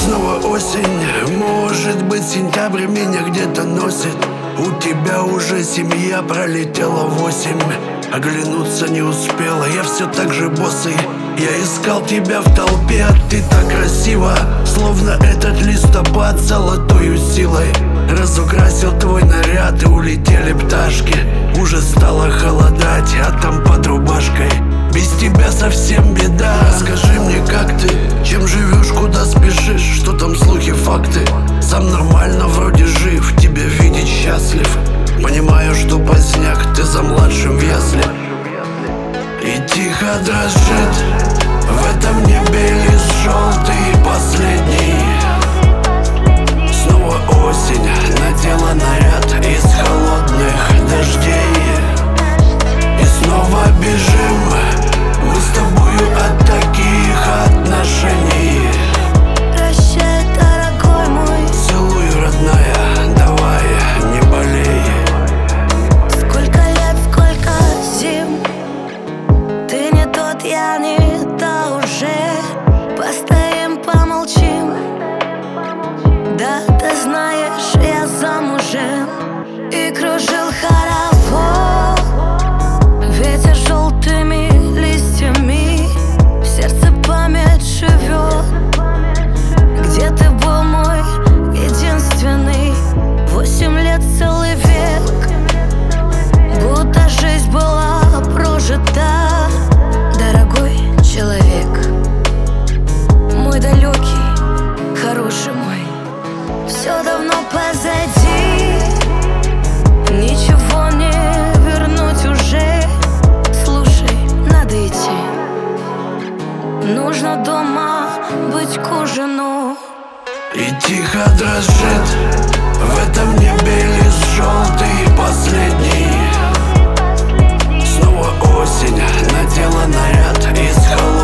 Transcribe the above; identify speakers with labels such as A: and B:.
A: Снова осень, может быть сентябрь меня где-то носит. У тебя уже семья, пролетела 8. Оглянуться не успела, я все так же босый. Я искал тебя в толпе, а ты так красиво, словно этот листопад золотою силой разукрасил твой наряд, и улетели пташки. Уже стало холодать, а там под рубашкой без тебя совсем беда. Скажи мне, как ты, чем живешь, куда спешишь, что там слухи, факты? Сам нормально вроде жив, тебя видеть счастлив. Понимаю, что поздняк, ты за младшим в ясли. И тихо дрожит в этом небе лист желтый последний. Снова осень, надела наряд из холодных дождей. И снова бежим мы с тобою от таких отношений.
B: Прощай, дорогой мой.
A: Целую, родная, давай, не болей.
B: Сколько лет, сколько зим, ты не тот, я не та уже. Постоим, помолчим. Да, ты знаешь, я замужем. И кружил хоровод, ветер желтыми листьями. В сердце память живет. Где ты был, мой единственный? 8 лет, целый век, будто жизнь была прожита. Дорогой человек, мой далекий, хороший мой, все давно позади, ничего не вернуть уже. Слушай, надо идти, нужно дома быть к ужину.
A: И тихо дрожит в этом небе лист желтый последний. Снова осень, надела наряд из холодных